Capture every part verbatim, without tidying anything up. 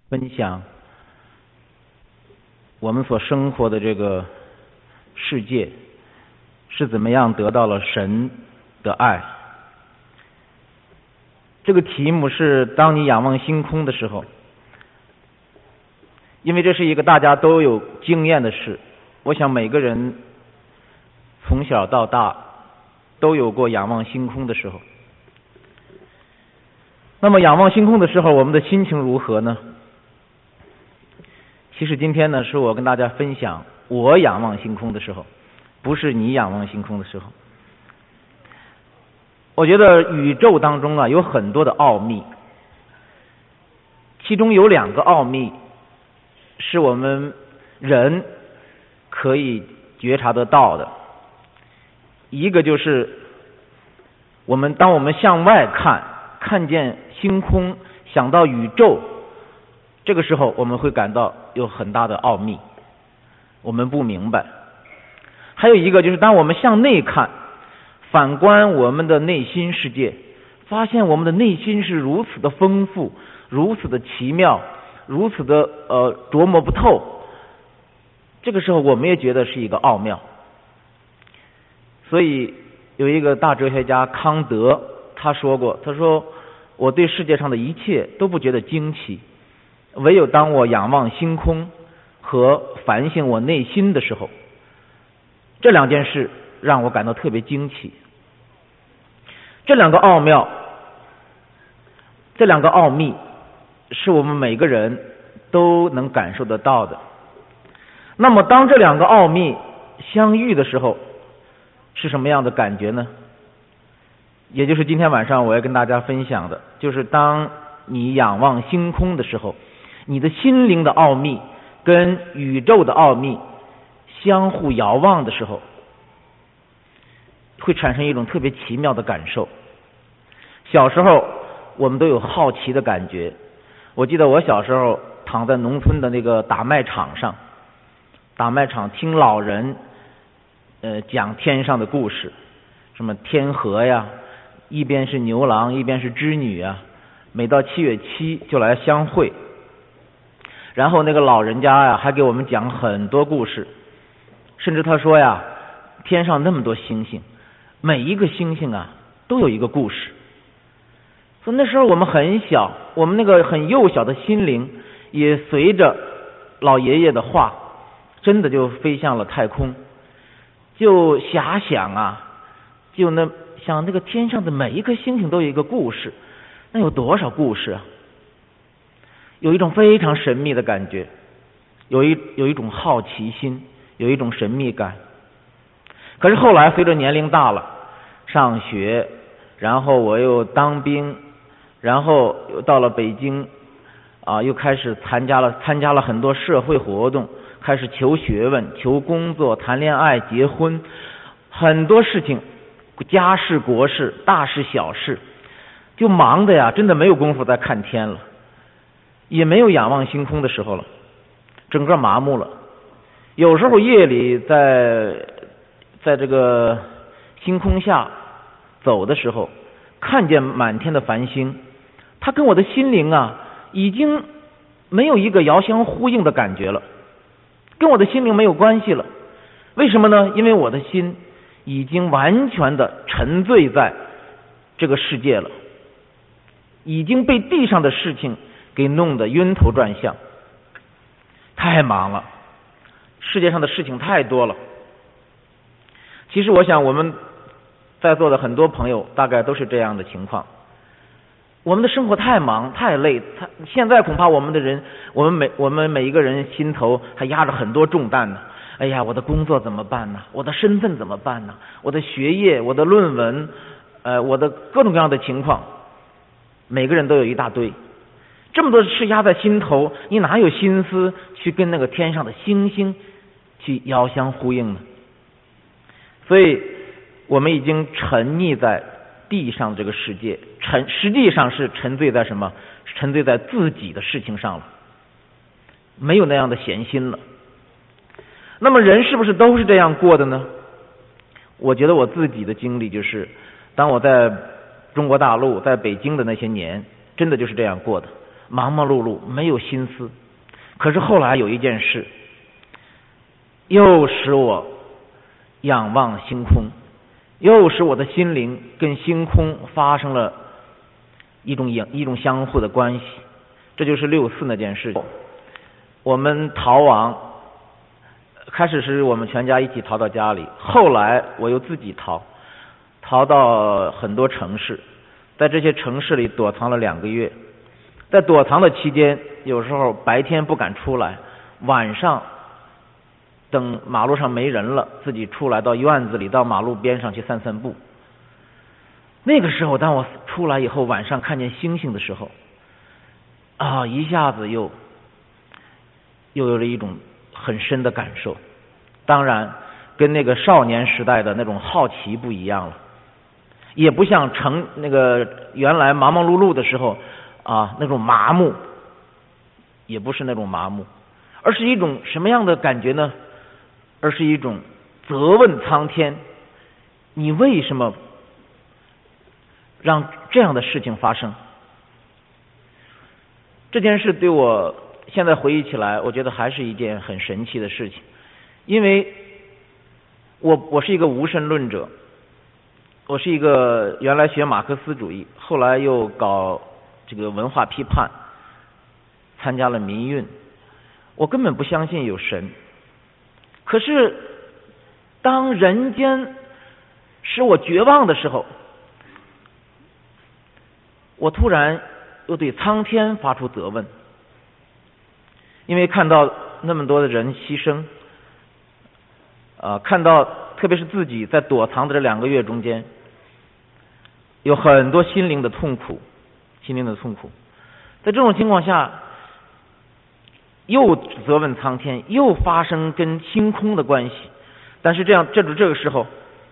分享我们所生活的这个世界是怎么样得到了神的爱。这个题目是当你仰望星空的时候，因为这是一个大家都有经验的事，我想每个人从小到大都有过仰望星空的时候。那么仰望星空的时候，我们的心情如何呢？其实今天呢，是我跟大家分享我仰望星空的时候，不是你仰望星空的时候。我觉得宇宙当中啊有很多的奥秘，其中有两个奥秘是我们人可以觉察得到的。一个就是我们当我们向外看，看见星空，想到宇宙，这个时候我们会感到有很大的奥秘，我们不明白。还有一个就是当我们向内看，反观我们的内心世界，发现我们的内心是如此的丰富，如此的奇妙，如此的呃琢磨不透，这个时候我们也觉得是一个奥妙。所以有一个大哲学家康德，他说过，他说我对世界上的一切都不觉得惊奇，唯有当我仰望星空和反省我内心的时候，这两件事让我感到特别惊奇。这两个奥妙，这两个奥秘是我们每个人都能感受得到的。那么当这两个奥秘相遇的时候，是什么样的感觉呢？也就是今天晚上我要跟大家分享的，就是当你仰望星空的时候，你的心灵的奥秘跟宇宙的奥秘相互遥望的时候，会产生一种特别奇妙的感受。小时候我们都有好奇的感觉，我记得我小时候躺在农村的那个打麦场上，打麦场听老人呃讲天上的故事，什么天河呀，一边是牛郎一边是织女啊，每到七月七就来相会。然后那个老人家呀还给我们讲很多故事，甚至他说呀，天上那么多星星，每一个星星啊都有一个故事。所以那时候我们很小，我们那个很幼小的心灵也随着老爷爷的话真的就飞向了太空，就遐想啊，就那想那个天上的每一颗星星都有一个故事，那有多少故事啊？有一种非常神秘的感觉，有一有一种好奇心，有一种神秘感。可是后来随着年龄大了，上学，然后我又当兵，然后又到了北京啊，又开始参加了参加了很多社会活动，开始求学问、求工作、谈恋爱、结婚，很多事情，家事国事，大事小事，就忙的呀，真的没有功夫再看天了，也没有仰望星空的时候了，整个麻木了。有时候夜里在在这个星空下走的时候，看见满天的繁星，它跟我的心灵啊已经没有一个遥相呼应的感觉了，跟我的心灵没有关系了。为什么呢？因为我的心已经完全的沉醉在这个世界了，已经被地上的事情给弄得晕头转向，太忙了，世界上的事情太多了。其实我想我们在座的很多朋友大概都是这样的情况，我们的生活太忙太累，太现在恐怕我们的人我们每我们每一个人心头还压着很多重担呢。哎呀，我的工作怎么办呢？我的身份怎么办呢？我的学业，我的论文，呃，我的各种各样的情况，每个人都有一大堆，这么多事压在心头，你哪有心思去跟那个天上的星星去遥相呼应呢？所以我们已经沉溺在地上这个世界，沉实际上是沉醉在什么？沉醉在自己的事情上了，没有那样的闲心了。那么人是不是都是这样过的呢？我觉得我自己的经历就是，当我在中国大陆在北京的那些年，真的就是这样过的。 忙忙碌碌，没有心思。可是后来有一件事，又使我仰望星空，又使我的心灵跟星空发生了一种一种相互的关系。这就是六四那件事情。我们逃亡，开始是我们全家一起逃到家里，后来我又自己逃，逃到很多城市，在这些城市里躲藏了两个月。在躲藏的期间，有时候白天不敢出来，晚上等马路上没人了，自己出来到院子里，到马路边上去散散步。那个时候当我出来以后，晚上看见星星的时候啊，一下子又又有了一种很深的感受。当然跟那个少年时代的那种好奇不一样了，也不像成那个原来忙忙碌碌的时候啊那种麻木，也不是那种麻木，而是一种什么样的感觉呢？而是一种责问苍天，你为什么让这样的事情发生？这件事对我现在回忆起来，我觉得还是一件很神奇的事情。因为我我是一个无神论者，我是一个原来学马克思主义，后来又搞这个文化批判，参加了民运，我根本不相信有神。可是当人间使我绝望的时候，我突然又对苍天发出责问。因为看到那么多的人牺牲，呃，看到特别是自己在躲藏的这两个月中间，有很多心灵的痛苦，心灵的痛苦。在这种情况下，又责问苍天，又发生跟星空的关系。但是这样，这这个时候，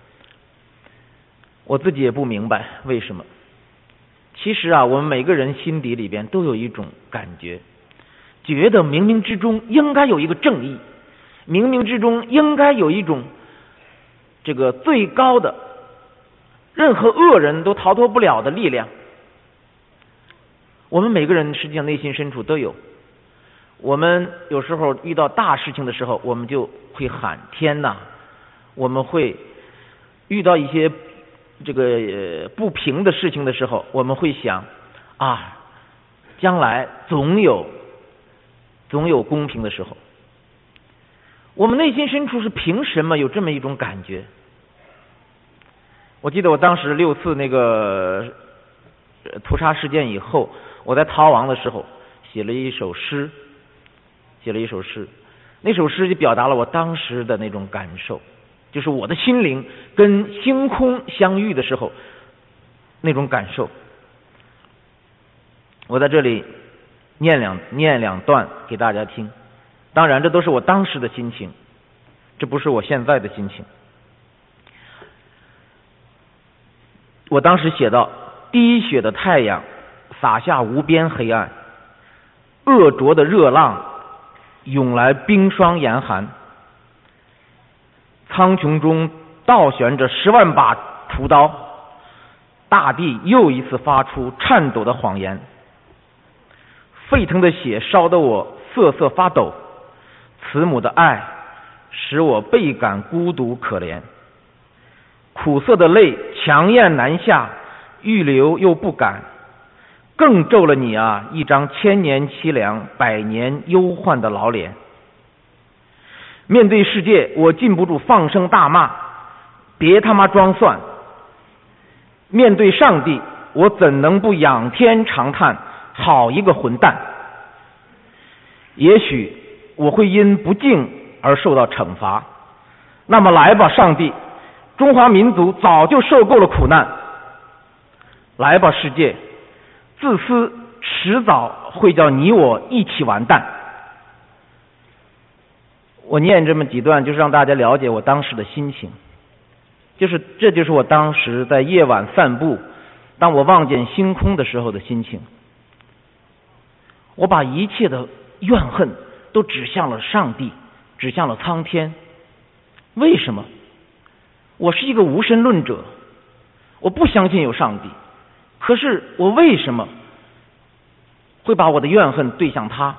我自己也不明白为什么。其实啊，我们每个人心底里边都有一种感觉，觉得冥冥之中应该有一个正义，冥冥之中应该有一种这个最高的，任何恶人都逃脱不了的力量。我们每个人实际上内心深处都有。我们有时候遇到大事情的时候，我们就会喊天哪，我们会遇到一些这个、呃、不平的事情的时候，我们会想啊，将来总有总有公平的时候。我们内心深处是凭什么有这么一种感觉？我记得我当时六次那个屠杀事件以后，我在逃亡的时候写了一首诗，写了一首诗，那首诗就表达了我当时的那种感受，就是我的心灵跟星空相遇的时候那种感受。我在这里念两念两段给大家听，当然这都是我当时的心情，这不是我现在的心情。我当时写道：滴血的太阳洒下无边黑暗，恶浊的热浪涌来冰霜严寒，苍穹中倒悬着十万把屠刀，大地又一次发出颤抖的谎言。沸腾的血烧得我瑟瑟发抖，慈母的爱使我倍感孤独可怜，苦涩的泪强咽难下，欲流又不敢，更皱了你啊一张千年凄凉百年忧患的老脸。面对世界，我禁不住放声大骂，别他妈装蒜。面对上帝，我怎能不仰天长叹，好一个混蛋。也许我会因不敬而受到惩罚，那么来吧上帝，中华民族早就受够了苦难。来吧世界，自私迟早会叫你我一起完蛋。我念这么几段，就是让大家了解我当时的心情，就是这就是我当时在夜晚散步，当我望见星空的时候的心情。我把一切的怨恨都指向了上帝，指向了苍天。为什么？我是一个无神论者，我不相信有上帝，可是我为什么会把我的怨恨对向他。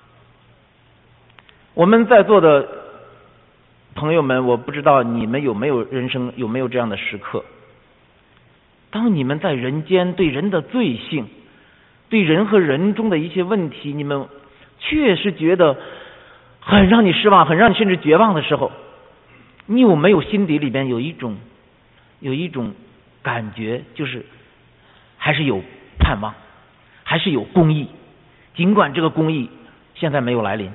我们在座的朋友们，我不知道你们有没有人生有没有这样的时刻，当你们在人间对人的罪性，对人和人中的一些问题，你们确实觉得很让你失望，很让你甚至绝望的时候，你有没有心底里边有一种有一种感觉，就是还是有盼望，还是有公义，尽管这个公义现在没有来临。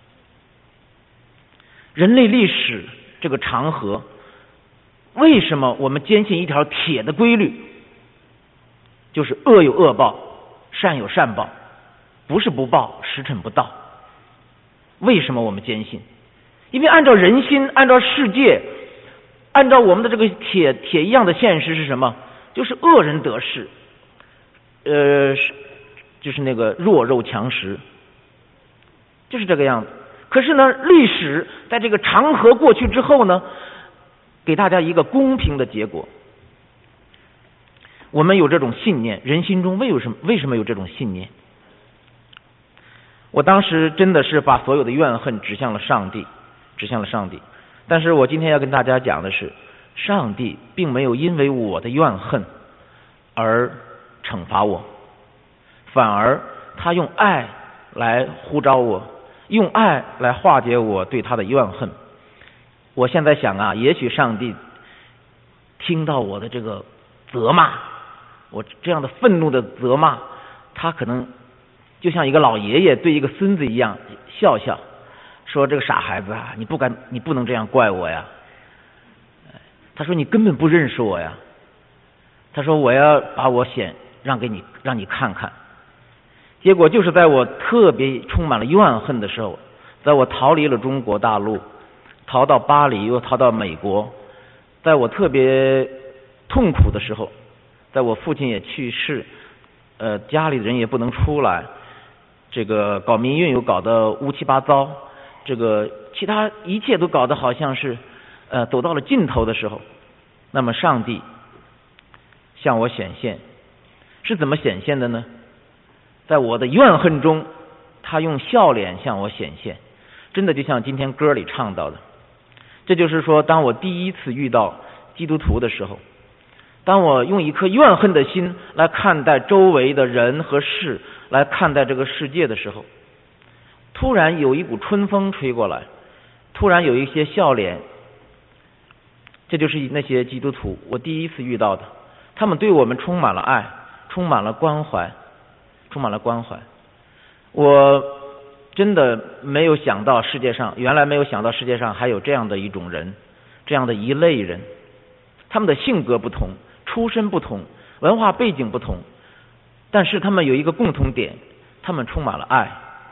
人类历史这个长河，为什么我们坚信一条铁的规律，就是恶有恶报，善有善报，不是不报，时辰不到。为什么我们坚信？因为按照人心，按照世界，按照我们的这个铁铁一样的现实是什么？就是恶人得势，呃，就是那个弱肉强食，就是这个样子。可是呢，历史在这个长河过去之后呢，给大家一个公平的结果。我们有这种信念，人心中为什么为什么有这种信念？我当时真的是把所有的怨恨指向了上帝，指向了上帝。但是我今天要跟大家讲的是，上帝并没有因为我的怨恨而惩罚我，反而他用爱来呼召我，用爱来化解我对他的怨恨。我现在想啊，也许上帝听到我的这个责骂，我这样的愤怒的责骂，他可能就像一个老爷爷对一个孙子一样笑笑，说这个傻孩子啊，你不敢，你不能这样怪我呀。他说你根本不认识我呀。他说我要把我显让给你，让你看看。结果就是在我特别充满了怨恨的时候，在我逃离了中国大陆，逃到巴黎，又逃到美国，在我特别痛苦的时候，在我父亲也去世，呃，家里的人也不能出来，这个搞民运又搞得乌七八糟，这个其他一切都搞得好像是呃走到了尽头的时候，那么上帝向我显现，是怎么显现的呢？在我的怨恨中，他用笑脸向我显现，真的就像今天歌里唱到的。这就是说，当我第一次遇到基督徒的时候，当我用一颗怨恨的心来看待周围的人和事，来看待这个世界的时候，突然有一股春风吹过来，突然有一些笑脸，这就是那些基督徒，我第一次遇到的，他们对我们充满了爱，充满了关怀，充满了关怀。我真的没有想到世界上，原来没有想到世界上还有这样的一种人，这样的一类人，他们的性格不同，出身不同，文化背景不同，但是他们有一个共同点，他们充满了爱。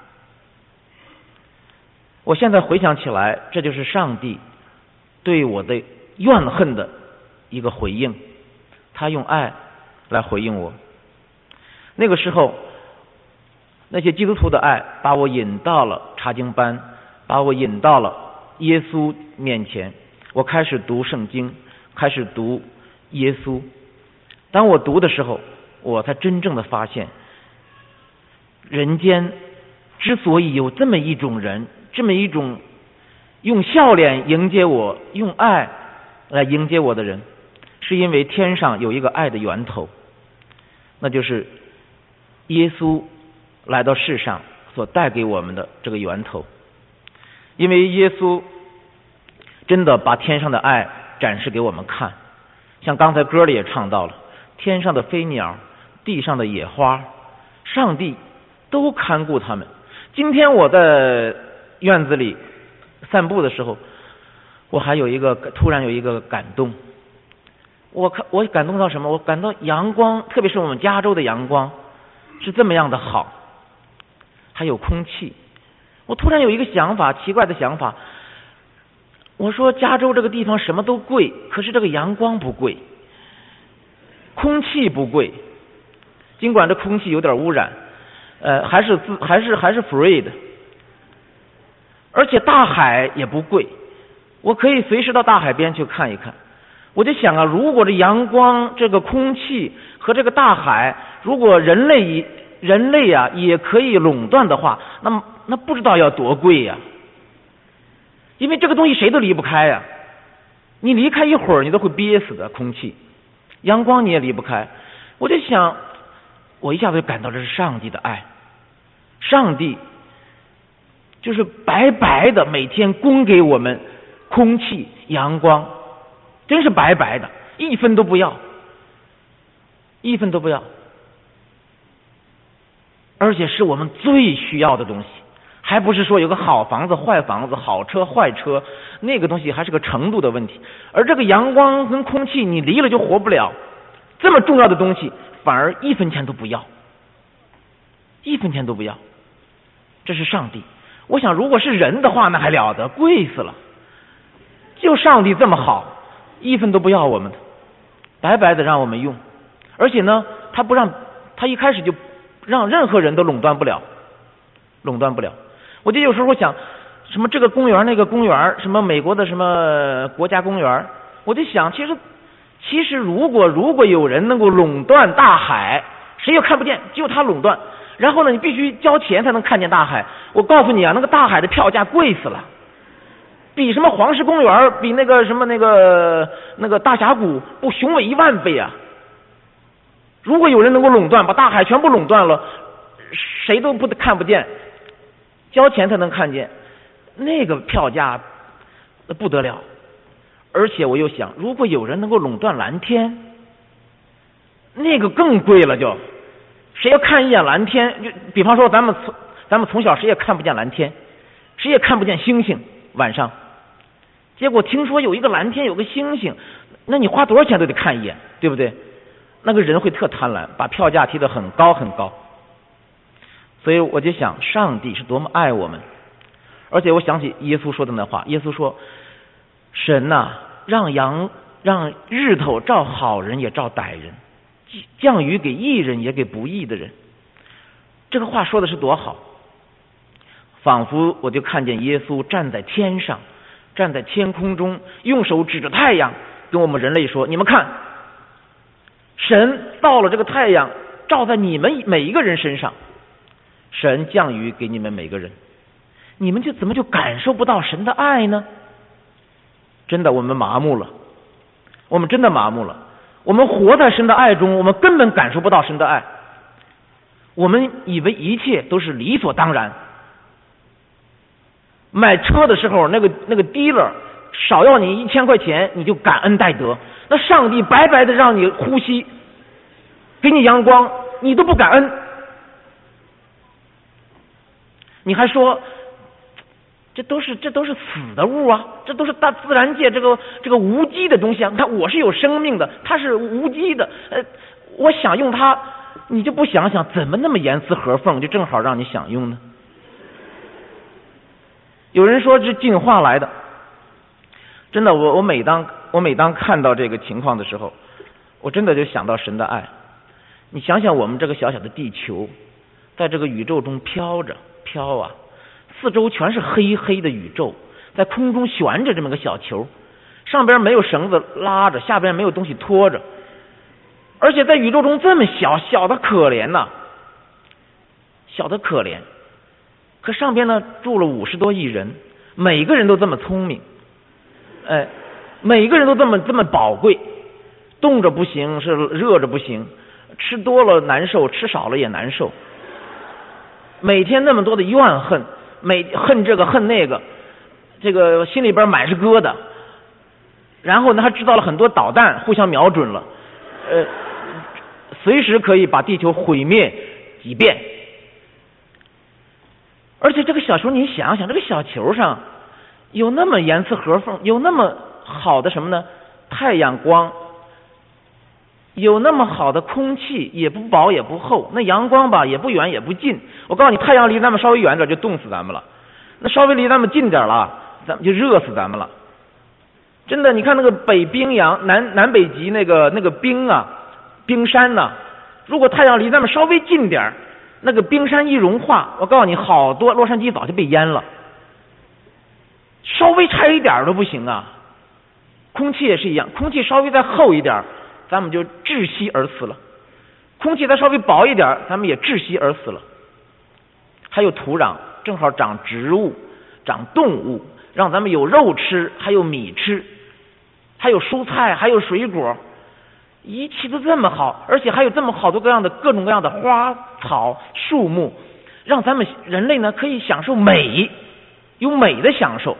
我现在回想起来，这就是上帝对我的怨恨的一个回应，他用爱来回应我。那个时候，那些基督徒的爱把我引到了查经班，把我引到了耶稣面前，我开始读圣经，开始读耶稣。当我读的时候，我才真正的发现，人间之所以有这么一种人，这么一种用笑脸迎接我，用爱来迎接我的人，是因为天上有一个爱的源头，那就是耶稣来到世上所带给我们的这个源头。因为耶稣真的把天上的爱展示给我们看，像刚才歌里也唱到了，天上的飞鸟，地上的野花，上帝都看顾他们。今天我在院子里散步的时候，我还有一个突然有一个感动，我看我感动到什么？我感到阳光，特别是我们加州的阳光是这么样的好，还有空气。我突然有一个想法，奇怪的想法，我说加州这个地方什么都贵，可是这个阳光不贵，空气不贵，尽管这空气有点污染，呃，还是自还是还是 free 的，而且大海也不贵，我可以随时到大海边去看一看。我就想啊，如果这阳光、这个空气和这个大海，如果人类人类啊也可以垄断的话，那么那不知道要多贵呀、啊。因为这个东西谁都离不开呀、啊，你离开一会儿你都会憋死的，空气、阳光你也离不开。我就想，我一下子就感到这是上帝的爱，上帝就是白白的每天供给我们空气、阳光，真是白白的，一分都不要，一分都不要，而且是我们最需要的东西，还不是说有个好房子、坏房子、好车、坏车，那个东西还是个程度的问题。而这个阳光跟空气，你离了就活不了，这么重要的东西，反而一分钱都不要，一分钱都不要。这是上帝。我想，如果是人的话，那还了得，贵死了。就上帝这么好，一分都不要我们的，白白的让我们用。而且呢，他不让，他一开始就让任何人都垄断不了，垄断不了。我就有时候想，什么这个公园那个公园，什么美国的什么国家公园，我就想，其实其实如果如果有人能够垄断大海，谁也看不见，只有他垄断。然后呢，你必须交钱才能看见大海。我告诉你啊，那个大海的票价贵死了，比什么黄石公园，比那个什么那个那个大峡谷不雄伟一万倍啊！如果有人能够垄断，把大海全部垄断了，谁都不看不见，交钱才能看见，那个票价不得了。而且我又想，如果有人能够垄断蓝天，那个更贵了就。谁要看一眼蓝天，就比方说咱们从咱们从小谁也看不见蓝天，谁也看不见星星，晚上。结果听说有一个蓝天，有个星星，那你花多少钱都得看一眼，对不对？那个人会特贪婪，把票价提得很高很高。所以我就想，上帝是多么爱我们。而且我想起耶稣说的那话，耶稣说：“神呐、啊，让阳让日头照好人也照歹人。”降雨给义人也给不义的人。这个话说的是多好，仿佛我就看见耶稣站在天上，站在天空中，用手指着太阳跟我们人类说，你们看，神到了这个太阳照在你们每一个人身上，神降雨给你们每个人，你们就怎么就感受不到神的爱呢？真的，我们麻木了，我们真的麻木了。我们活在神的爱中，我们根本感受不到神的爱。我们以为一切都是理所当然。买车的时候，那个那个 dealer 少要你一千块钱，你就感恩戴德。那上帝白白的让你呼吸，给你阳光，你都不感恩，你还说这都是这都是死的物啊，这都是大自然界这个这个无机的东西啊。你看我是有生命的，它是无机的，呃，我想用它，你就不想想怎么那么严丝合缝，就正好让你享用呢？有人说是进化来的，真的，我我每当我每当看到这个情况的时候，我真的就想到神的爱。你想想我们这个小小的地球，在这个宇宙中飘着飘啊。四周全是黑黑的宇宙，在空中悬着这么个小球，上边没有绳子拉着，下边没有东西拖着，而且在宇宙中这么小，小的可怜呐、啊，小的可怜。可上边呢住了五十多亿人，每个人都这么聪明，哎，每个人都这么这么宝贵，冻着不行，是热着不行，吃多了难受，吃少了也难受，每天那么多的怨恨。每恨这个恨那个，这个心里边满是疙瘩，然后呢还制造了很多导弹，互相瞄准了，呃，随时可以把地球毁灭几遍。而且这个小球，你想想，这个小球上有那么严丝合缝，有那么好的什么呢？太阳光，有那么好的空气，也不薄也不厚，那阳光吧也不远也不近。我告诉你，太阳离咱们稍微远点就冻死咱们了，那稍微离咱们近点了，咱们就热死咱们了。真的，你看那个北冰洋、南南北极那个那个冰啊，冰山呐、啊，如果太阳离咱们稍微近点，那个冰山一融化，我告诉你，好多洛杉矶早就被淹了，稍微差一点都不行啊。空气也是一样，空气稍微再厚一点，咱们就窒息而死了。 空气再稍微薄一点，咱们也窒息而死了。还有土壤，正好长植物，长动物，让咱们有肉吃，还有米吃，还有蔬菜，还有水果，一切都这么好，而且还有这么好多各样的各种各样的花草树木，让咱们人类呢可以享受美，有美的享受。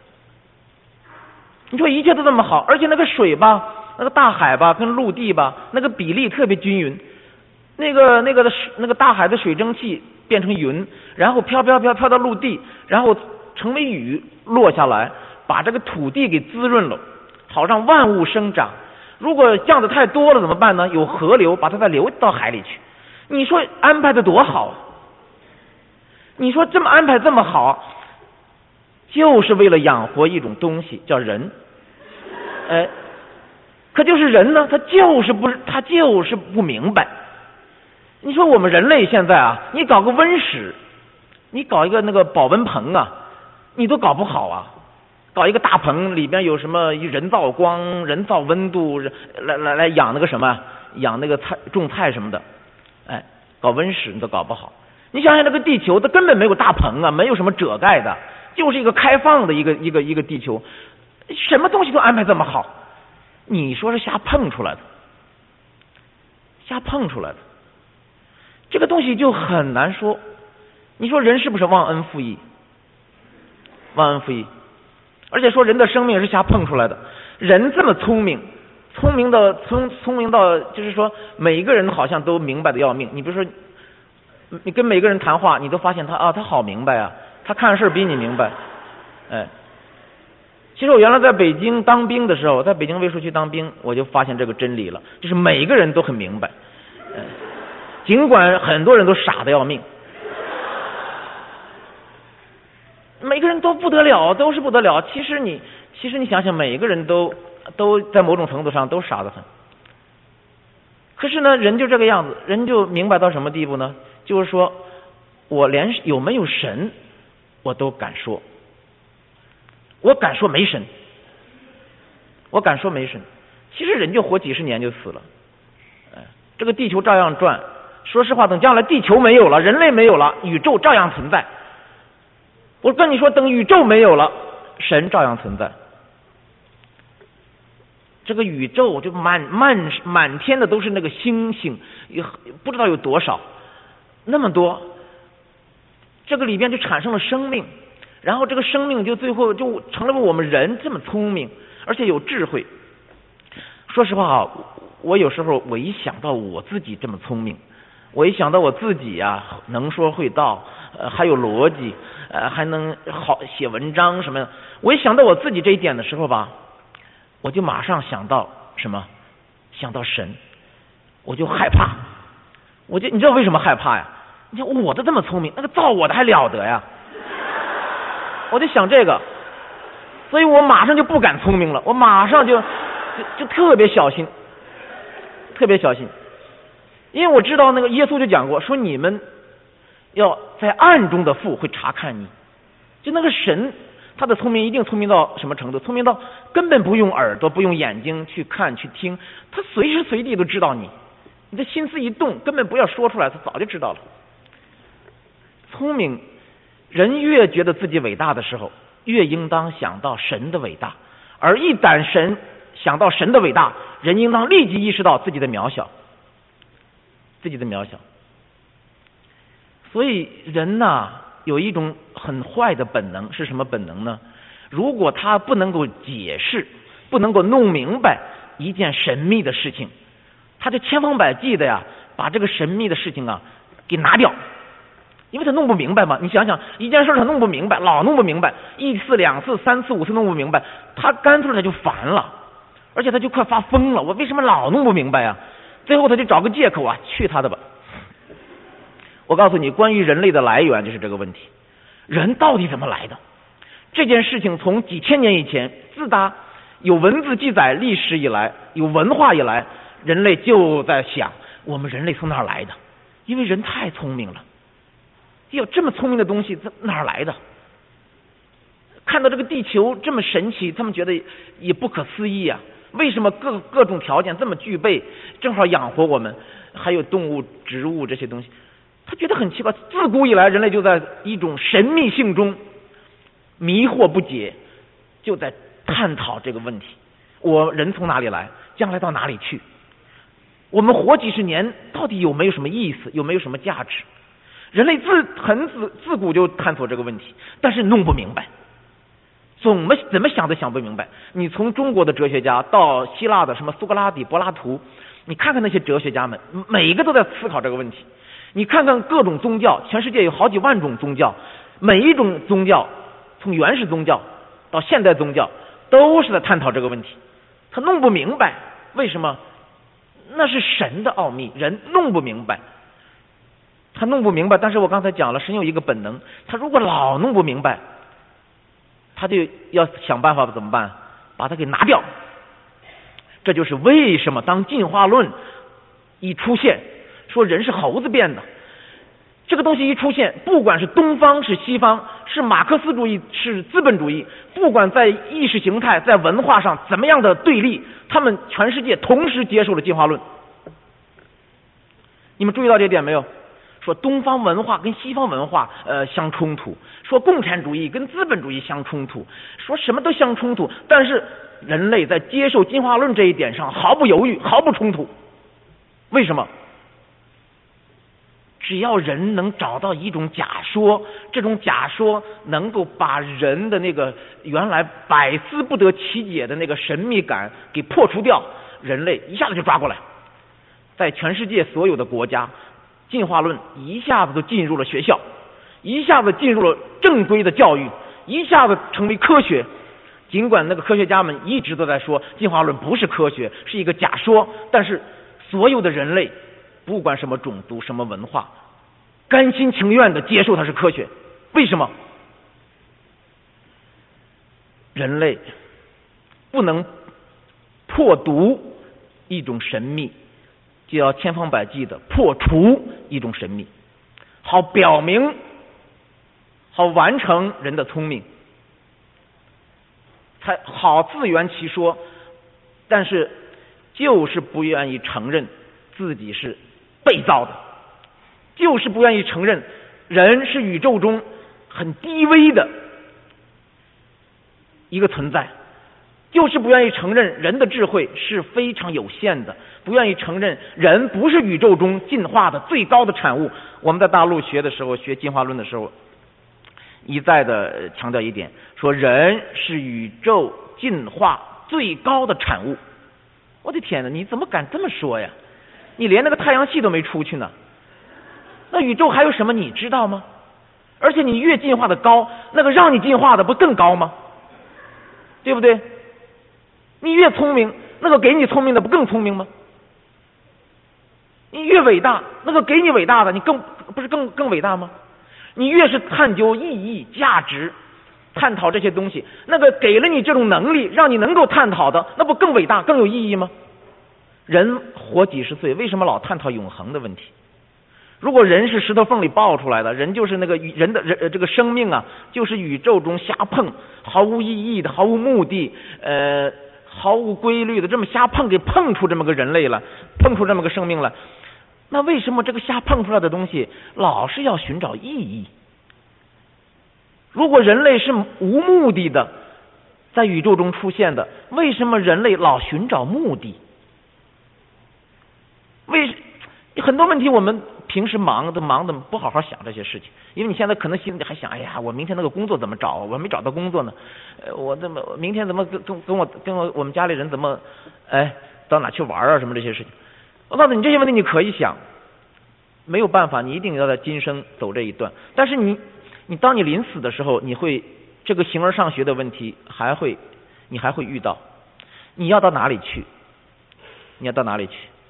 你说一切都这么好，而且那个水吧，那个大海吧跟陆地吧，那个比例特别均匀，那个那个的那个大海的水蒸气变成云，然后飘飘飘飘到陆地，然后成为雨落下来，把这个土地给滋润了，好让万物生长。如果降的太多了怎么办呢？有河流把它再流到海里去。你说安排的多好啊！你说这么安排这么好，就是为了养活一种东西叫人。哎，可就是人呢，他就是不他就是不明白。你说我们人类现在啊，你搞个温室，你搞一个那个保温棚啊，你都搞不好啊。搞一个大棚，里边有什么人造光、人造温度，来来来养那个什么，养那个菜、种菜什么的，哎，搞温室你都搞不好。你想想这个地球，它根本没有大棚啊，没有什么遮盖的，就是一个开放的一个一个一个地球，什么东西都安排这么好，你说是瞎碰出来的，瞎碰出来的，这个东西就很难说。你说人是不是忘恩负义？忘恩负义。而且说人的生命是瞎碰出来的，人这么聪明，聪明到聪聪明到就是说每一个人好像都明白的要命。你比如说，你跟每个人谈话，你都发现他啊，他好明白啊，他看事比你明白。哎，其实我原来在北京当兵的时候，在北京卫戍区当兵，我就发现这个真理了，就是每一个人都很明白，哎，尽管很多人都傻得要命。每个人都不得了，都是不得了。其实你，其实你想想，每一个人都都在某种程度上都傻得很。可是呢，人就这个样子，人就明白到什么地步呢？就是说，我连有没有神，我都敢说，我敢说没神，我敢说没神。其实人就活几十年就死了，哎，这个地球照样转。说实话，等将来地球没有了，人类没有了，宇宙照样存在。我跟你说，等宇宙没有了，神照样存在。这个宇宙就满满满天的都是那个星星，也不知道有多少，那么多。这个里边就产生了生命，然后这个生命就最后就成了我们人这么聪明，而且有智慧。说实话啊，我有时候我一想到我自己这么聪明，我一想到我自己呀、啊、能说会道，呃还有逻辑。呃，还能好写文章什么的。我一想到我自己这一点的时候吧，我就马上想到什么？想到神，我就害怕。我就你知道为什么害怕呀？你看我的这么聪明，那个造我的还了得呀？我就想这个，所以我马上就不敢聪明了，我马上就就就特别小心，特别小心，因为我知道那个耶稣就讲过，说你们。要在暗中的父会查看你，就那个神，他的聪明一定聪明到什么程度？聪明到根本不用耳朵，不用眼睛去看去听，他随时随地都知道你。你的心思一动，根本不要说出来，他早就知道了。聪明人越觉得自己伟大的时候，越应当想到神的伟大，而一旦神想到神的伟大，人应当立即意识到自己的渺小，自己的渺小。所以人呐，有一种很坏的本能，是什么本能呢？如果他不能够解释，不能够弄明白一件神秘的事情，他就千方百计的呀，把这个神秘的事情啊给拿掉，因为他弄不明白嘛。你想想，一件事他弄不明白，老弄不明白，一次两次三次五次弄不明白，他干脆他就烦了，而且他就快发疯了。我为什么老弄不明白呀？最后他就找个借口啊，去他的吧。我告诉你，关于人类的来源就是这个问题，人到底怎么来的？这件事情从几千年以前，自打有文字记载历史以来，有文化以来，人类就在想，我们人类从哪儿来的？因为人太聪明了，有这么聪明的东西，哪儿来的？看到这个地球这么神奇，他们觉得也不可思议啊！为什么各各种条件这么具备，正好养活我们？ 还有动物、植物这些东西，他觉得很奇怪，自古以来人类就在一种神秘性中迷惑不解，就在探讨这个问题：我人从哪里来，将来到哪里去？我们活几十年到底有没有什么意思，有没有什么价值？人类自很自自古就探索这个问题，但是弄不明白，怎么怎么想都想不明白。你从中国的哲学家到希腊的什么苏格拉底、柏拉图，你看看那些哲学家们，每一个都在思考这个问题。你看看各种宗教，全世界有好几万种宗教，每一种宗教从原始宗教到现代宗教都是在探讨这个问题。他弄不明白为什么，那是神的奥秘，人弄不明白。他弄不明白，但是我刚才讲了，神有一个本能，他如果老弄不明白，他就要想办法怎么办？把它给拿掉。这就是为什么当进化论一出现，说人是猴子变的，这个东西一出现，不管是东方是西方，是马克思主义是资本主义，不管在意识形态在文化上怎么样的对立，他们全世界同时接受了进化论。你们注意到这点没有？说东方文化跟西方文化呃相冲突，说共产主义跟资本主义相冲突，说什么都相冲突，但是人类在接受进化论这一点上毫不犹豫，毫不冲突。为什么？只要人能找到一种假说，这种假说能够把人的那个原来百思不得其解的那个神秘感给破除掉，人类一下子就抓过来。在全世界所有的国家，进化论一下子就进入了学校，一下子进入了正规的教育，一下子成为科学。尽管那个科学家们一直都在说进化论不是科学，是一个假说，但是所有的人类不管什么种族什么文化，甘心情愿的接受它是科学。为什么？人类不能破读一种神秘，就要千方百计的破除一种神秘，好表明，好完成人的聪明，才好自圆其说。但是就是不愿意承认自己是被造的，就是不愿意承认人是宇宙中很低微的一个存在，就是不愿意承认人的智慧是非常有限的，不愿意承认人不是宇宙中进化的最高的产物。我们在大陆学的时候，学进化论的时候，一再的强调一点，说人是宇宙进化最高的产物。我的天哪，你怎么敢这么说呀？你连那个太阳系都没出去呢，那宇宙还有什么你知道吗？而且你越进化的高，那个让你进化的不更高吗？对不对？你越聪明，那个给你聪明的不更聪明吗？你越伟大，那个给你伟大的你更不是更更伟大吗？你越是探究意义价值，探讨这些东西，那个给了你这种能力让你能够探讨的，那不更伟大更有意义吗？人活几十岁，为什么老探讨永恒的问题？如果人是石头缝里爆出来的，人就是那个人的人这个生命啊，就是宇宙中瞎碰，毫无意义的，毫无目的，呃，毫无规律的，这么瞎碰给碰出这么个人类了，碰出这么个生命了。那为什么这个瞎碰出来的东西老是要寻找意义？如果人类是无目的的在宇宙中出现的，为什么人类老寻找目的？为很多问题我们平时忙的忙的不好好想这些事情，因为你现在可能心里还想，哎呀，我明天那个工作怎么找？我没找到工作呢，呃，我怎么明天怎么跟跟跟我跟我我们家里人怎么，哎，到哪去玩啊？什么这些事情？我告诉你，这些问题你可以想，没有办法，你一定要在今生走这一段。但是你，你当你临死的时候，你会这个形而上学的问题还会，你还会遇到。你要到哪里去？你要到哪里去？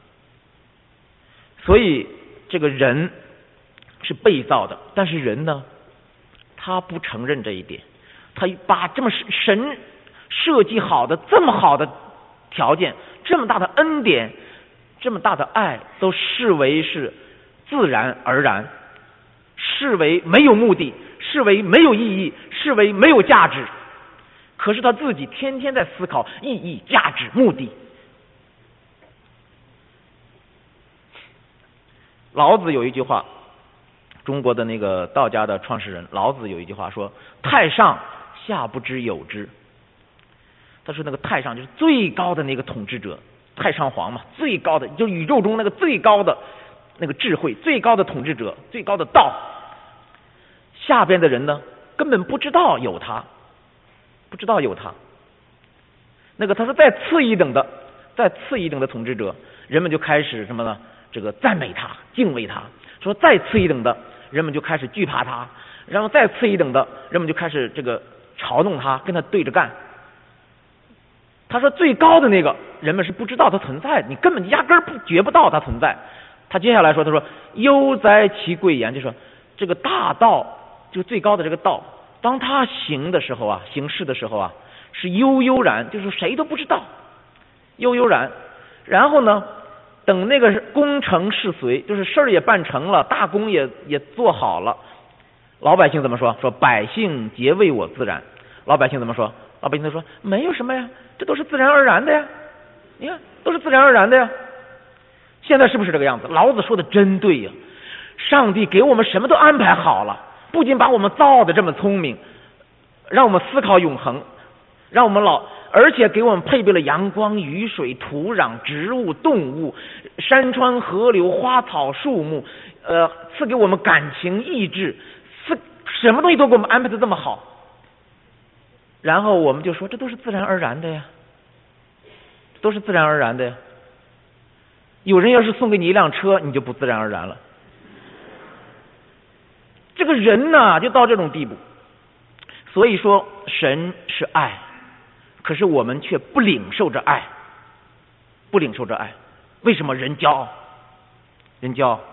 所以这个人是被造的，但是人呢，他不承认这一点，他把这么神设计好的这么好的条件，这么大的恩典，这么大的爱，都视为是自然而然，视为没有目的，视为没有意义，视为没有价值。可是他自己天天在思考意义、价值、目的。 老子有一句话，中国的那个道家的创始人老子有一句话说：“太上下不知有之。”他说那个太上就是最高的那个统治者，太上皇嘛，最高的就是宇宙中那个最高的那个智慧，最高的统治者，最高的道。下边的人呢，根本不知道有他，不知道有他。那个他说再次一等的，再次一等的统治者，人们就开始什么呢？这个赞美他，敬畏他。说再次一等的，人们就开始惧怕他，然后再次一等的，人们就开始这个嘲弄他，跟他对着干。他说最高的那个人们是不知道他存在，你根本压根儿不觉不到他存在。他接下来说，他说悠哉其贵言，就说这个大道，就最高的这个道，当他行的时候啊，行事的时候啊，是悠悠然，就是谁都不知道，悠悠然。然后呢，等那个功成事遂，就是事儿也办成了，大功也也做好了，老百姓怎么说？说百姓皆为我自然。老百姓怎么说？老百姓都说没有什么呀，这都是自然而然的呀，你看都是自然而然的呀。现在是不是这个样子？老子说的真对呀，上帝给我们什么都安排好了，不仅把我们造的这么聪明，让我们思考永恒，让我们老，而且给我们配备了阳光、雨水、土壤、植物、动物、山川、河流、花草、树木，呃，赐给我们感情、意志，赐什么东西都给我们安排的这么好。然后我们就说这都是自然而然的呀，都是自然而然的呀。有人要是送给你一辆车，你就不自然而然了。这个人呢，就到这种地步。所以说，神是爱，可是我们却不领受着爱，不领受着爱。为什么人骄傲？人骄傲。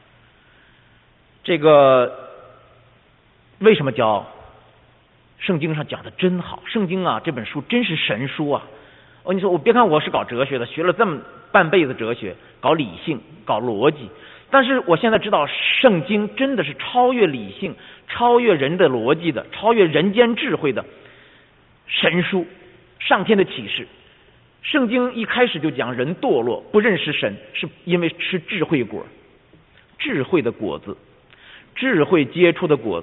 这个为什么骄傲？圣经上讲的真好，圣经啊这本书真是神书啊！我跟你说，我别看我是搞哲学的，学了这么半辈子哲学，搞理性，搞逻辑，但是我现在知道，圣经真的是超越理性、超越人的逻辑的、超越人间智慧的神书，上天的启示。圣经一开始就讲人堕落，不认识神，是因为吃智慧果，智慧的果子，智慧结出的果子。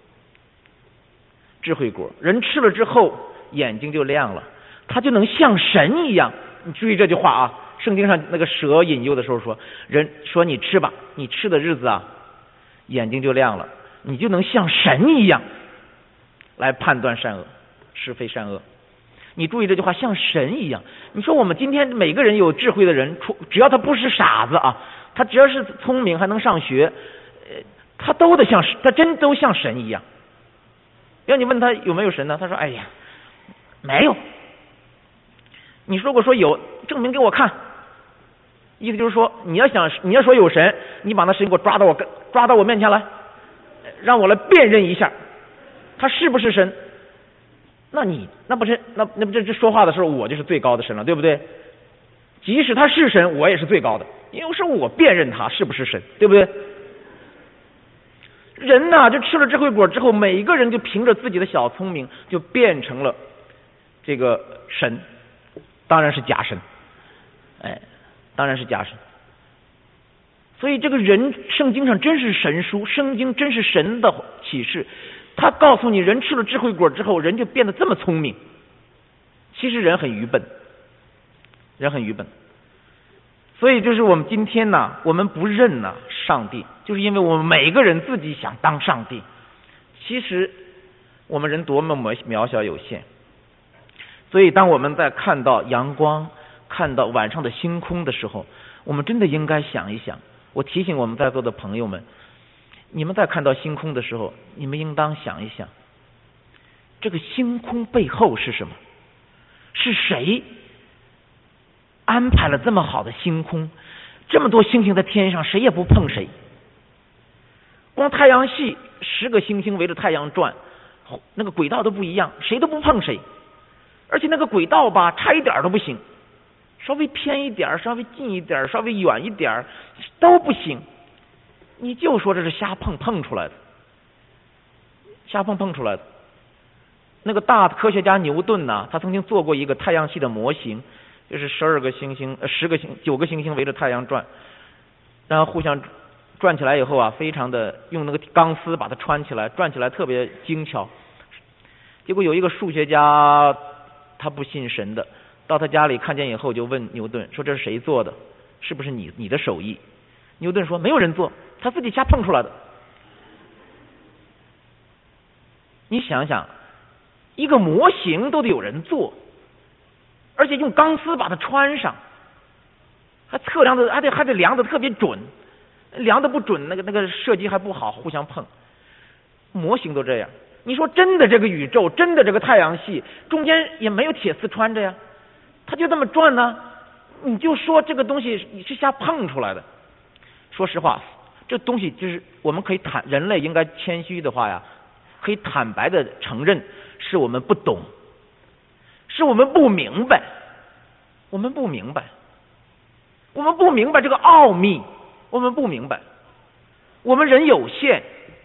智慧果，人吃了之后眼睛就亮了，他就能像神一样。你注意这句话啊，圣经上那个蛇引诱的时候说，人说你吃吧，你吃的日子啊，眼睛就亮了，你就能像神一样来判断善恶，是非善恶。你注意这句话，像神一样。你说我们今天每个人有智慧的人，只要他不是傻子啊，他只要是聪明还能上学，呃，他都得像，他真都像神一样。要你问他有没有神呢？他说：“哎呀，没有。”你如果说有，证明给我看。意思就是说，你要想你要说有神，你把那神给我抓到我抓到我面前来，让我来辨认一下，他是不是神？那你那不是那那不这这说话的时候，我就是最高的神了，对不对？即使他是神，我也是最高的，因为是我辨认他是不是神，对不对？人呐、啊，就吃了智慧果之后，每一个人就凭着自己的小聪明，就变成了这个神，当然是假神，哎，当然是假神。所以这个人，圣经上真是神书，圣经真是神的启示。他告诉你，人吃了智慧果之后，人就变得这么聪明。其实人很愚笨，人很愚笨。所以就是我们今天呢，我们不认呢上帝，就是因为我们每个人自己想当上帝。其实我们人多么渺小有限。所以当我们在看到阳光、看到晚上的星空的时候，我们真的应该想一想。我提醒我们在座的朋友们，你们在看到星空的时候，你们应当想一想，这个星空背后是什么？是谁安排了这么好的星空？这么多星星在天上，谁也不碰谁。光太阳系十个星星围着太阳转，那个轨道都不一样，谁都不碰谁。而且那个轨道吧，差一点都不行，稍微偏一点，稍微近一点，稍微远一点都不行。你就说这是瞎碰碰出来的，瞎碰碰出来的。那个大科学家牛顿呢，他曾经做过一个太阳系的模型，就是十二个星星、呃十个星、九个星星围着太阳转，然后互相转起来以后啊，非常的用那个钢丝把它穿起来，转起来特别精巧。结果有一个数学家，他不信神的，到他家里看见以后就问牛顿说：“这是谁做的？是不是你你的手艺？”牛顿说：“没有人做，他自己瞎碰出来的。”你想想，一个模型都得有人做，而且用钢丝把它穿上，还测量的还得还得量的特别准，量的不准，那个那个设计还不好，互相碰。模型都这样，你说真的这个宇宙，真的这个太阳系中间也没有铁丝穿着呀，它就这么转呢，你就说这个东西你是瞎碰出来的。说实话，这东西就是我们可以坦，人类应该谦虚的话呀，可以坦白的承认，是我们不懂，是我们不明白，我们不明白，我们不明白这个奥秘，我们不明白，我们人有限。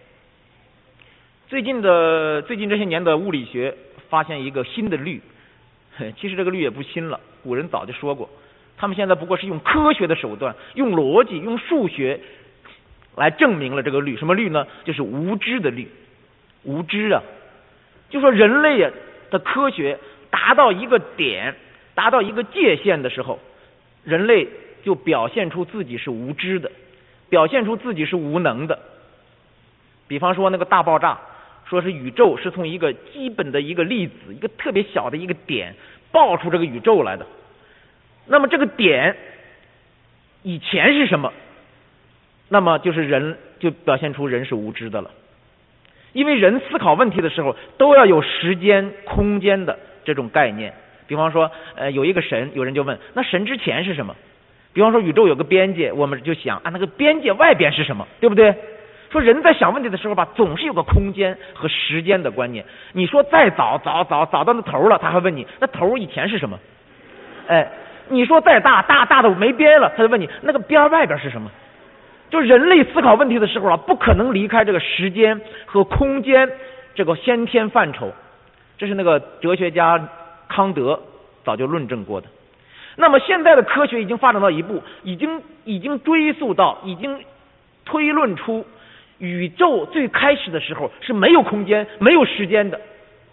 最近的最近这些年的物理学发现一个新的律，其实这个律也不新了，古人早就说过，他们现在不过是用科学的手段，用逻辑，用数学来证明了这个律。什么律呢？就是无知的律。无知啊，就说人类啊的科学达到一个点，达到一个界限的时候，人类就表现出自己是无知的，表现出自己是无能的。比方说那个大爆炸，说是宇宙是从一个基本的一个粒子，一个特别小的一个点爆出这个宇宙来的。那么这个点以前是什么？那么就是人就表现出人是无知的了。因为人思考问题的时候都要有时间空间的这种概念。比方说呃，有一个神，有人就问，那神之前是什么？比方说宇宙有个边界，我们就想啊，那个边界外边是什么，对不对？说人在想问题的时候吧，总是有个空间和时间的观念。你说再早早早早到那头了，他还问你那头以前是什么？哎，你说再大大大的没边了，他就问你那个边外边是什么？就人类思考问题的时候啊，不可能离开这个时间和空间这个先天范畴，这是那个哲学家康德早就论证过的。那么现在的科学已经发展到一步，已经已经追溯到，已经推论出宇宙最开始的时候是没有空间、没有时间的。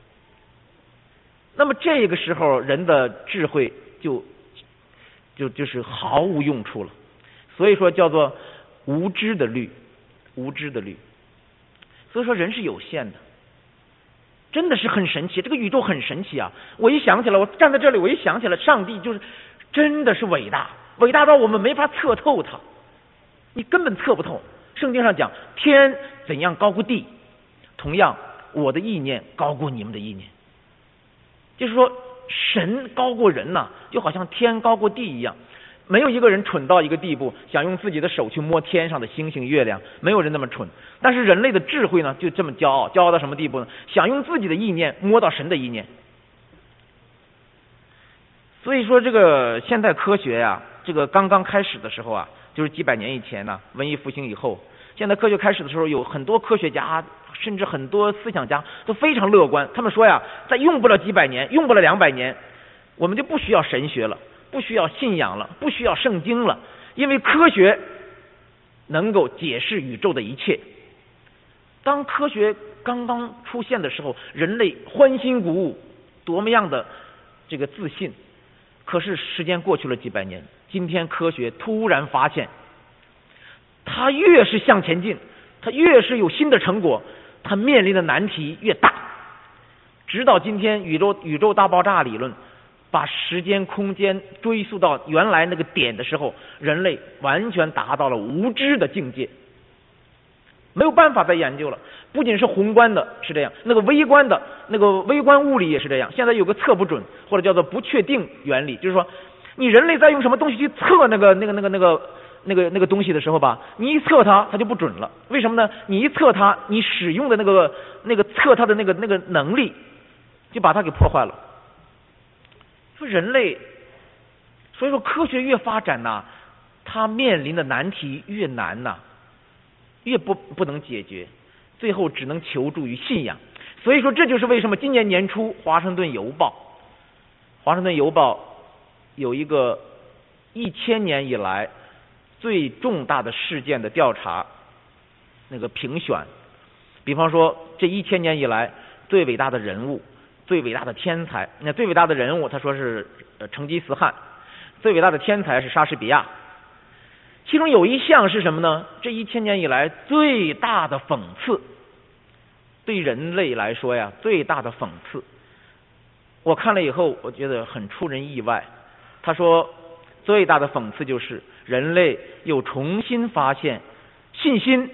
那么这个时候人的智慧就就就是毫无用处了，所以说叫做无知的律，无知的律。所以说人是有限的，真的是很神奇，这个宇宙很神奇啊！我一想起来，我站在这里，我一想起来，上帝就是真的是伟大，伟大到我们没法测透它，你根本测不透。圣经上讲，天怎样高过地，同样我的意念高过你们的意念。就是说，神高过人呐、啊，就好像天高过地一样。没有一个人蠢到一个地步，想用自己的手去摸天上的星星月亮，没有人那么蠢。但是人类的智慧呢，就这么骄傲，骄傲到什么地步呢？想用自己的意念摸到神的意念。所以说，这个现代科学呀、啊，这个刚刚开始的时候啊，就是几百年以前呢、啊，文艺复兴以后，现代科学开始的时候，有很多科学家，甚至很多思想家都非常乐观。他们说呀，在用不了几百年，用不了两百年，我们就不需要神学了。不需要信仰了，不需要圣经了，因为科学能够解释宇宙的一切。当科学刚刚出现的时候，人类欢欣鼓舞，多么样的这个自信。可是时间过去了几百年，今天科学突然发现，它越是向前进，它越是有新的成果，它面临的难题越大。直到今天宇宙宇宙大爆炸理论把时间空间追溯到原来那个点的时候，人类完全达到了无知的境界，没有办法再研究了。不仅是宏观的是这样，那个微观的那个微观物理也是这样。现在有个测不准，或者叫做不确定原理，就是说你人类在用什么东西去测那个那个那个那个那个那个东西的时候吧，你一测它它就不准了。为什么呢？你一测它，你使用的那个那个测它的那个那个能力就把它给破坏了。说人类，所以说科学越发展呐、啊，它面临的难题越难呐、啊，越不不能解决，最后只能求助于信仰。所以说这就是为什么今年年初《华盛顿邮报》，《华盛顿邮报》有一个一千年以来最重大的事件的调查那个评选，比方说这一千年以来最伟大的人物、最伟大的天才。那最伟大的人物他说是呃成吉思汗，最伟大的天才是莎士比亚。其中有一项是什么呢？这一千年以来最大的讽刺，对人类来说呀，最大的讽刺。我看了以后，我觉得很出人意外。他说，最大的讽刺就是人类又重新发现信心、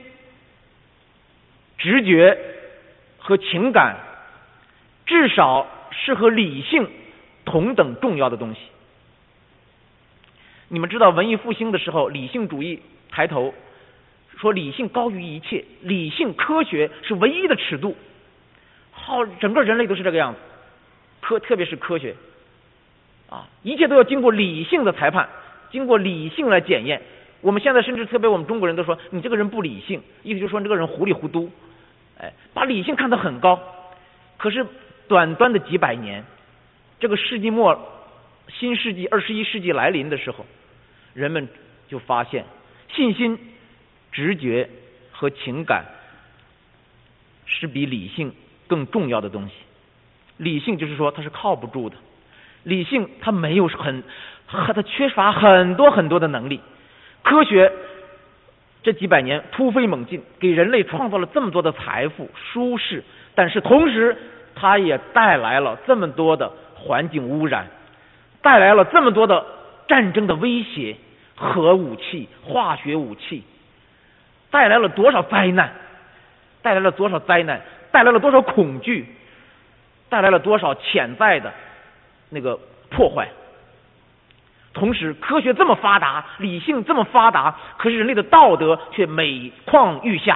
直觉和情感，至少是和理性同等重要的东西。你们知道文艺复兴的时候，理性主义抬头，说理性高于一切，理性科学是唯一的尺度。好，整个人类都是这个样子，科特别是科学啊，一切都要经过理性的裁判，经过理性来检验。我们现在甚至特别我们中国人都说你这个人不理性，意思就是说你这个人糊里糊涂，哎，把理性看得很高。可是短短的几百年，这个世纪末新世纪二十一世纪来临的时候，人们就发现信心、直觉和情感是比理性更重要的东西。理性就是说它是靠不住的，理性它没有很它缺乏很多很多的能力。科学这几百年突飞猛进，给人类创造了这么多的财富、舒适，但是同时它也带来了这么多的环境污染，带来了这么多的战争的威胁，核武器、化学武器，带来了多少灾难，带来了多少灾难，带来了多少恐惧，带来了多少潜在的那个破坏。同时科学这么发达，理性这么发达，可是人类的道德却每况愈下。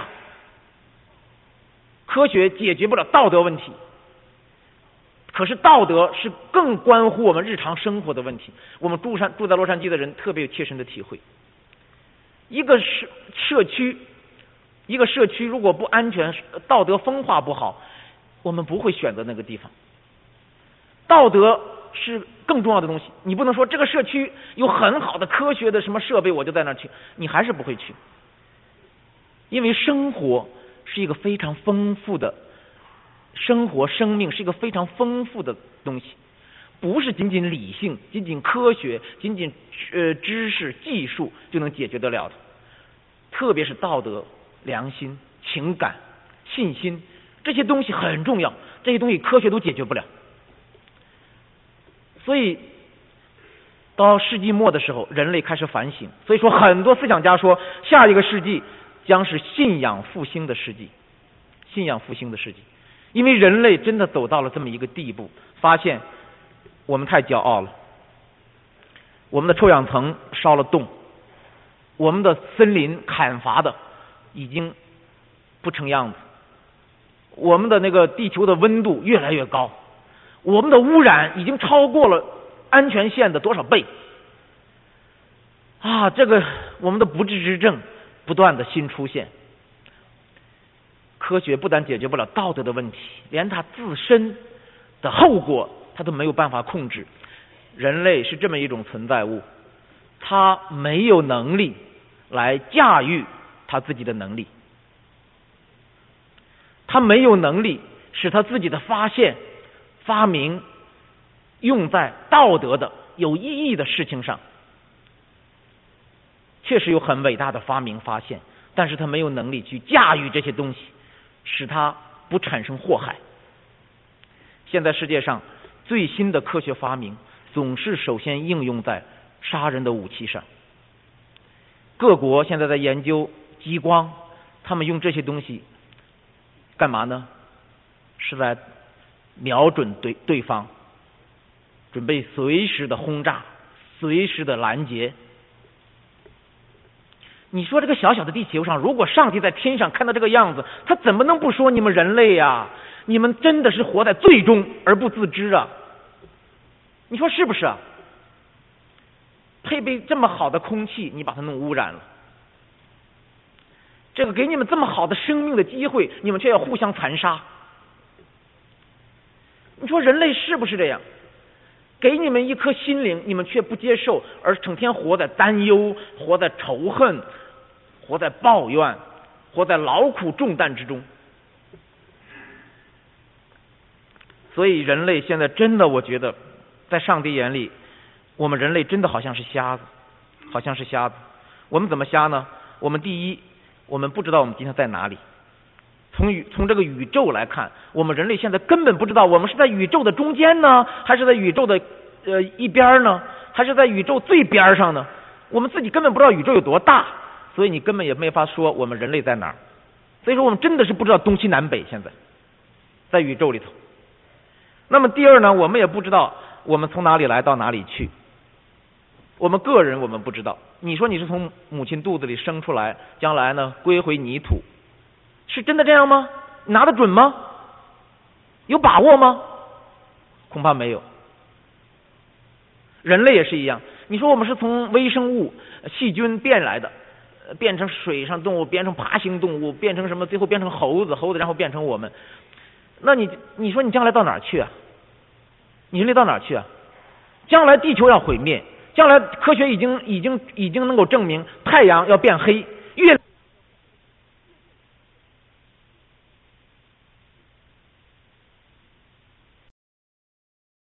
科学解决不了道德问题，可是道德是更关乎我们日常生活的问题。我们住山住在洛杉矶的人特别有切身的体会。一个社社区，一个社区如果不安全，道德风化不好，我们不会选择那个地方。道德是更重要的东西，你不能说这个社区有很好的科学的什么设备，我就在那儿去，你还是不会去。因为生活是一个非常丰富的，生活生命是一个非常丰富的东西，不是仅仅理性、仅仅科学、仅仅呃知识、技术就能解决得了的。特别是道德、良心、情感、信心，这些东西很重要，这些东西科学都解决不了。所以到世纪末的时候，人类开始反省。所以说很多思想家说，下一个世纪将是信仰复兴的世纪，信仰复兴的世纪。因为人类真的走到了这么一个地步，发现我们太骄傲了，我们的臭氧层烧了洞，我们的森林砍伐的已经不成样子，我们的那个地球的温度越来越高，我们的污染已经超过了安全线的多少倍啊！这个我们的不治之症不断的新出现。科学不但解决不了道德的问题，连它自身的后果它都没有办法控制。人类是这么一种存在物，他没有能力来驾驭他自己的能力，他没有能力使他自己的发现、发明用在道德的有意义的事情上。确实有很伟大的发明发现，但是他没有能力去驾驭这些东西，使它不产生祸害。现在世界上最新的科学发明总是首先应用在杀人的武器上。各国现在在研究激光，他们用这些东西干嘛呢？是在瞄准对对方，准备随时的轰炸，随时的拦截。你说这个小小的地球上，如果上帝在天上看到这个样子，他怎么能不说你们人类呀、啊？你们真的是活在罪中而不自知啊！你说是不是啊？配备这么好的空气，你把它弄污染了；这个给你们这么好的生命的机会，你们却要互相残杀。你说人类是不是这样？ 给你们一颗心灵，你们却不接受，而整天活在担忧，活在仇恨，活在抱怨，活在劳苦重担之中。所以人类现在真的，我觉得在上帝眼里，我们人类真的好像是瞎子，好像是瞎子。我们怎么瞎呢？我们第一，我们不知道我们今天在哪里。从宇从这个宇宙来看，我们人类现在根本不知道我们是在宇宙的中间呢，还是在宇宙的呃一边呢，还是在宇宙最边上呢？我们自己根本不知道宇宙有多大，所以你根本也没法说我们人类在哪儿。所以说我们真的是不知道东西南北，现在在宇宙里头。那么第二呢，我们也不知道我们从哪里来到哪里去。我们个人我们不知道，你说你是从母亲肚子里生出来，将来呢归回泥土，是真的这样吗？你拿得准吗？有把握吗？恐怕没有。人类也是一样，你说我们是从微生物细菌变来的，变成水上动物，变成爬行动物，变成什么，最后变成猴子，猴子然后变成我们，那你你说你将来到哪儿去啊？你人类到哪儿去啊？将来地球要毁灭，将来科学已经已经已经能够证明太阳要变黑，月